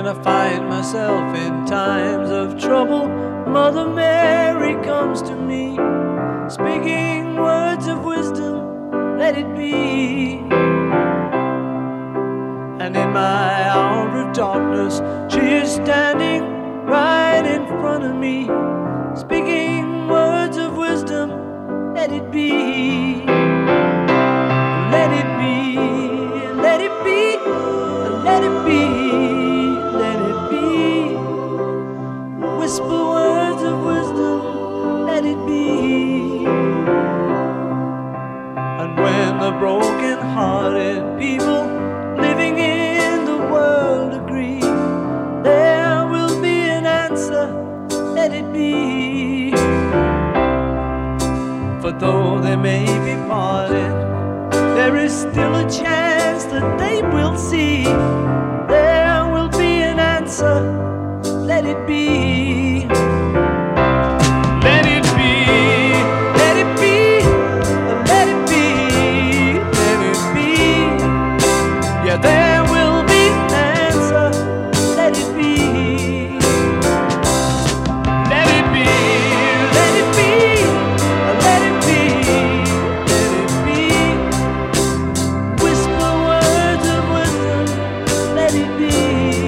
I find myself in times of trouble, Mother Mary comes to me, speaking words of wisdom, let it be. And in my hour of darkness, she is standing right in front of me, speaking words of wisdom, let it be. Let it be, let it be, let it be, let it be. Whisper words of wisdom, let it be. And when the broken-hearted people living in the world agree, there will be an answer, let it be. For though they may be parted, there is still a chance that they will see. There will be an answer, let it be. Let it be, let it be, let it be, let it be. Yeah, there will be an answer, let it be. Let it be, let it be, let it be, let it be. Whisper words of wisdom, let it be.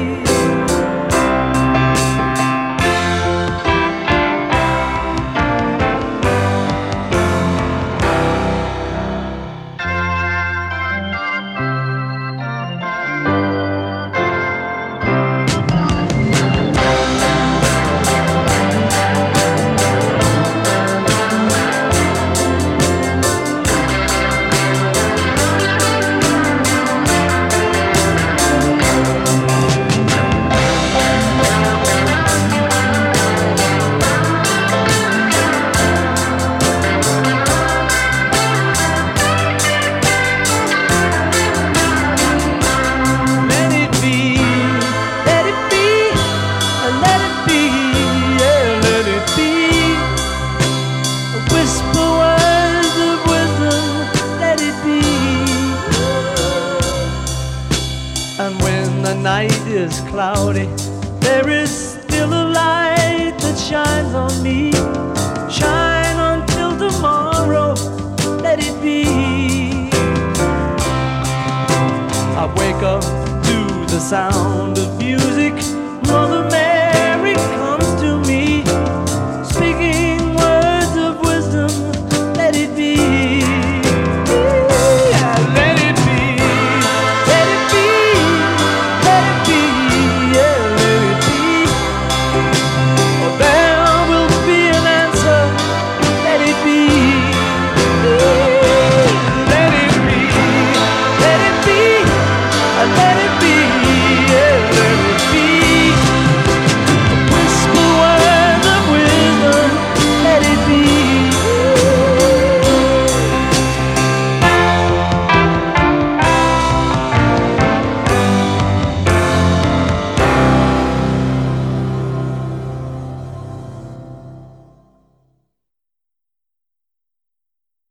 And when the night is cloudy, there is still a light that shines on me. Shine until tomorrow, let it be. I wake up to the sound of